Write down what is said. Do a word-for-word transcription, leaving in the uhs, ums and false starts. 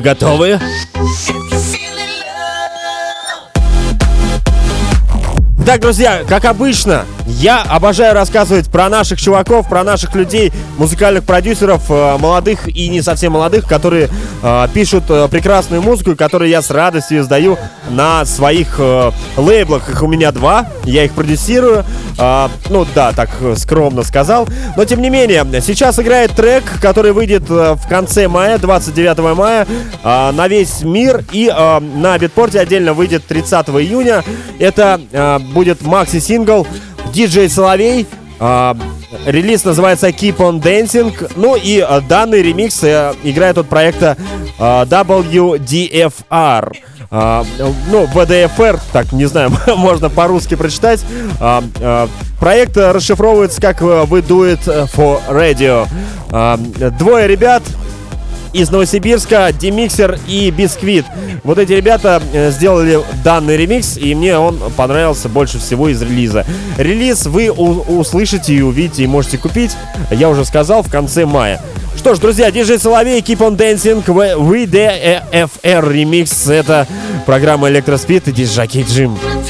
готовы? Так, друзья, как обычно, я обожаю рассказывать про наших чуваков, про наших людей, музыкальных продюсеров, э, молодых и не совсем молодых, которые э, пишут э, прекрасную музыку, которую я с радостью издаю на своих э, лейблах. Их у меня два, я их продюсирую. Э, ну да, так скромно сказал. Но тем не менее, сейчас играет трек, который выйдет э, в конце мая, двадцать девятого мая, э, на весь мир. И э, на Битпорте отдельно выйдет тридцатого июня. Это э, будет макси-сингл диджей Соловей. Uh, релиз называется Keep on Dancing. Ну и uh, данный ремикс uh, играет от проекта uh, дабл ю ди эф ар. Uh, ну, ви ди эф ар, так, не знаю, можно по-русски прочитать. Uh, uh, проект uh, расшифровывается как uh, We Do It for Radio. Uh, двое ребят из Новосибирска, Демиксер и Бисквит. Вот эти ребята э, сделали данный ремикс, и мне он понравился больше всего из релиза. Релиз вы у- услышите и увидите, и можете купить, я уже сказал, в конце мая. Что ж, друзья, диджей Соловей, Keep on Dancing, ви ди эф ар ремикс. Это программа Электроспид и диджей Джим.